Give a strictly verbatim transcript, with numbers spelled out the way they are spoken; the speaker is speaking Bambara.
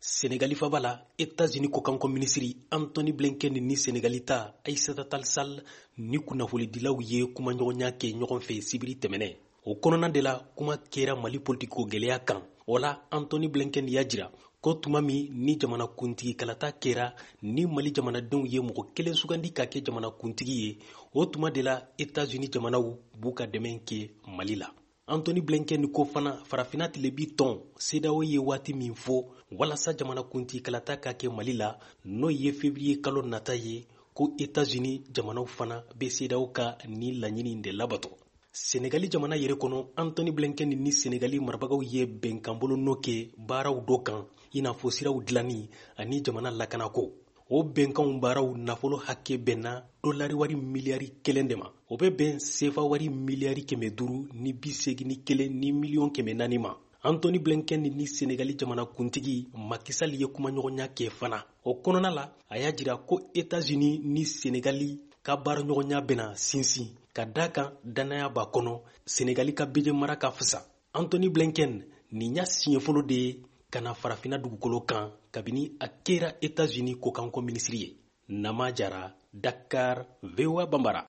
Senegali fabala États-Unis ko kanko ministri Anthony Blinken ni Senegali ta Aïssata Tall Sall ni kunnafonidilaw ye kuma ɲɔgɔnya kɛ ɲɔgɔn fɛ sibiri tɛmɛnɛ. O kɔnɔna de la kuma kɛra Mali politiko gɛlɛya kan. O la Anthony Blinken y'a jira ko tuma min ni jamana kuntigi kalata kɛra ni Mali jamanadenw ye mɔgɔ kelen sugandi ka kɛ jamana kuntigi ye, o tuma de la États-Unis jamanaw b'u ka dɛmɛ kɛ Mali la. Anthony Blinken ko fana farafina tile bi tɔn CEDEAO ye waati min fɔ walasa jamana kuntigi kalata ka kɛ Mali la n'o ye février kalo nata ye ko États-Unis jamanaw fana bɛ CEDEAO ka ni laɲini de labato. Senegali jamana yɛrɛ kɔnɔ Anthony Blinken ni Senegali marabagaw ye bɛnkanbolo n'o kɛ baaraw dɔ kan i n'a fɔ siraw dilanni ani jamana lakanako. O bɛnkanw baaraw nafolo hakɛ bɛnna dolari wari miliyari kelen de ma. O bɛ bɛn sefa wari miliyari kɛmɛ duuru ni bi segin ni kelen ni miliyɔn kɛmɛ naani ma. Anthony Blinken ni Senegali jamana kuntigi Macky Sall ye kuma ɲɔgɔnya kɛ fana. O kɔnɔna la a y'a jira ko États-Unis ni Senegali ka baara ɲɔgɔnya bɛna sinsin ka da kan danaya b'a kɔnɔ Senegali ka bɛjɛ mara ka fisa. Anthony Blinken nin y'a siɲɛ fɔlɔ de ye ka na farafina dugukolo kan kabini a kɛra États-Unis ko kanko ministri ye. Nama Jara, Dakar, V O A Bambara.